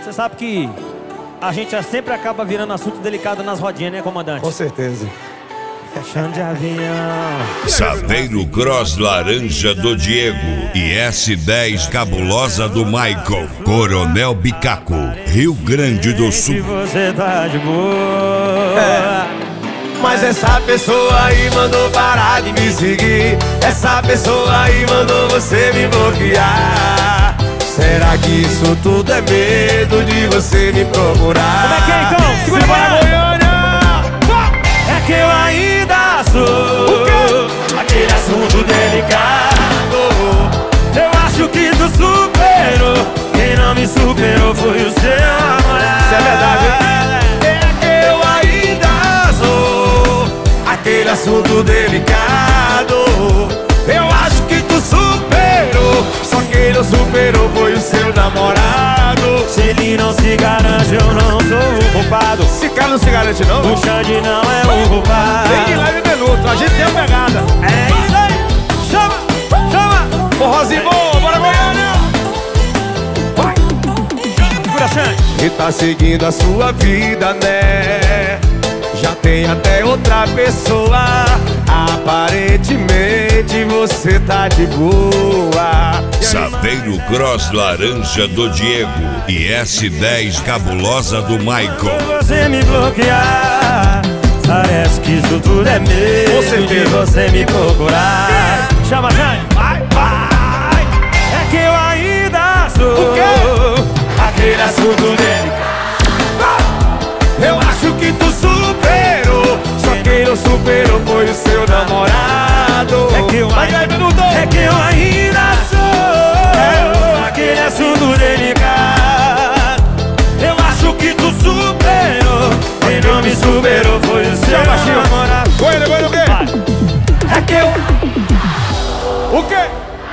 Você sabe que a gente sempre acaba virando assunto delicado nas rodinhas, né, comandante? Com certeza. Chão de avião. Saveiro Cross laranja do Diego e S10 cabulosa do Michael. Coronel Bicaco, Rio Grande do Se Sul. você tá de boa. Mas essa pessoa aí mandou parar de me seguir. Essa pessoa aí mandou você me bloquear. Será que isso tudo é medo de você me procurar? Como é que é então? Segura Simbora, Goiânia! É que eu ainda sou aquele assunto delicado. Eu acho que tu superou. Quem não me superou foi o seu namorado. Isso é verdade, hein? É que eu ainda sou aquele assunto delicado. Eu acho que tu superou. Só quem não superou foi o seu namorado. Se ele não se garante, eu não sou o culpado. Esse cara não se garante não? O Xande não é o culpado. Tem de leve minuto, a gente tem a pegada. É isso aí. Chama, chama. Forrozinho bom, bora Goiânia! Segura, Xande. E tá seguindo a sua vida, né? Já tem até outra pessoa. Aparentemente você tá de boa. Saveiro Cross laranja do Diego e S10 cabulosa do Michael. Você me bloquear, parece que isso tudo é medo de você me procurar. Chama, Xande. Vai, vai. É que eu ainda sou O quê? aquele assunto dele. Eu acho que tu superou. Só quem não superou foi o seu namorado. É que eu Vai, ainda, minuto! é que eu ainda sou aquele assunto delicado. Eu acho que tu superou. Quem não me superou foi o seu baixinho. namorado. Goiânia, Goiânia, o quê? É que eu... O quê?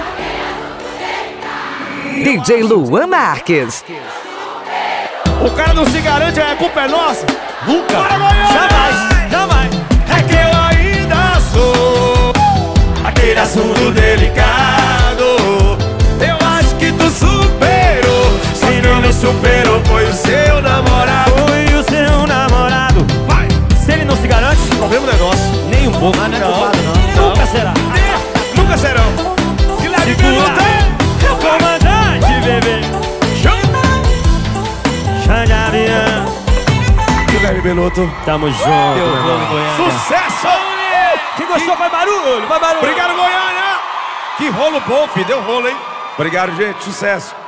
DJ Luan Marques. O cara não se garante, a culpa é nossa? Nunca, Bora, Goiânia! jamais, jamais. É que eu ainda sou Aquele assunto delicado. Eu acho que tu superou. Só Quem quem não me não superou foi o seu namorado. Foi o seu namorado. Vai! Se ele não se garante, Problema negócio. nem um pouco. Mas não é culpado, não. Nunca será. Nunca serão. Se leve minuto, É o comandante, bebê. Xande avião. se leve minuto. Tamo junto, meu irmão. Sucesso! Quem gostou, vai barulho, vai barulho. Obrigado, Goiânia! Que rolo bom, filho. Deu rolo, hein? Obrigado, gente. Sucesso.